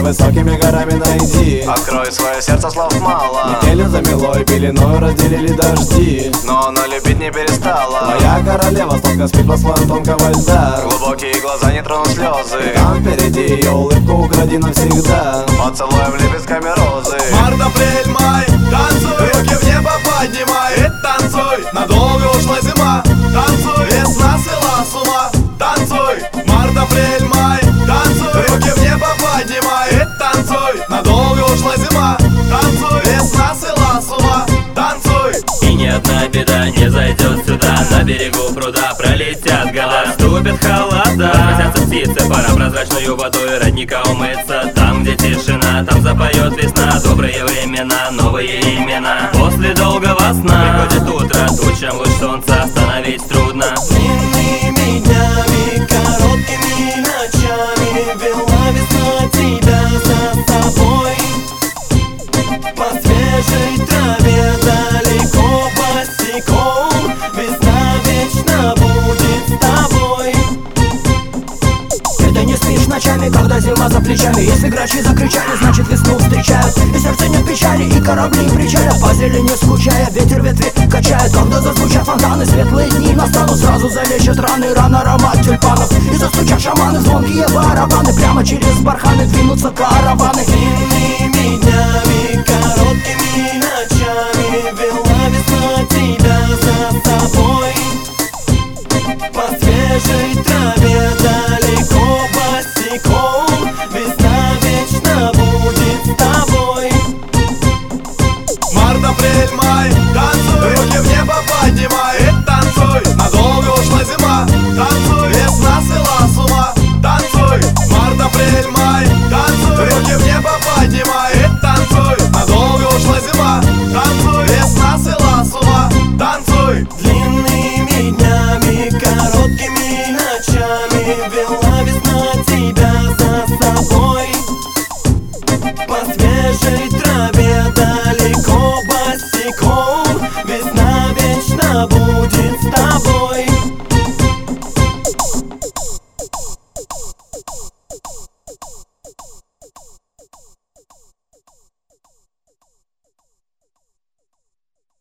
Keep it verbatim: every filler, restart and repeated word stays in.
высокими горами найди. Открой свое сердце, слов мало. Метели замело и пеленой разделили дожди, но она любить не перестала. Моя королева сладко спит по слоям тонкого льда. Глубокие глаза не тронут слезы. Там впереди ее улыбку укради навсегда. Поцелуем лепестками розы. Март, апрель, май, танцуй, руки в небо поднимай и танцуй, надолго ушла зима. Танцуй, весна свела с ума. Танцуй, март, апрель, май, танцуй, руки в небо поднимай и танцуй, надолго ушла зима. Танцуй, весна свела с ума. Танцуй. И ни одна беда не зайдет сюда. На берегу пруда пролетят года, ступят холода, возвратятся птицы, пора прозрачную водой родника умыться. Там, где тишина, там запоет весна. Добрые времена, новые имена. После долгого сна приходит утро, тучам луч солнца остановить трудно. Длинными днями, короткими ночами вела весна тебя за собой. По свежей траве далеко босиком весна вечно будет с тобой. Ты не спишь ночами, когда зима за плечами. Если грачи закричали, значит весну встречают. И сердце нет печали, и корабли причалят по зелени скучая, ветер ветви качает. Когда зазвучат фонтаны, светлые дни настанут, сразу залечат раны, ран аромат тюльпанов. И застучат шаманы, звонкие барабаны, прямо через барханы двинутся караваны. Длинными днями, короткими ночами вела весна тебя за собой. По свежей траве далеко босиком весна вечно будет с тобой. Март, апрель, май, танцуй, руки в небо поднимай и танцуй, надолго ушла зима. Танцуй, весна свела с ума. Танцуй, март, апрель, май, танцуй, руки в небо поднимай и танцуй, надолго ушла зима. Танцуй, весна свела с ума. Танцуй. Длинными днями, короткими ночами вела весна тебя за собой. По свежей траве далеко босиком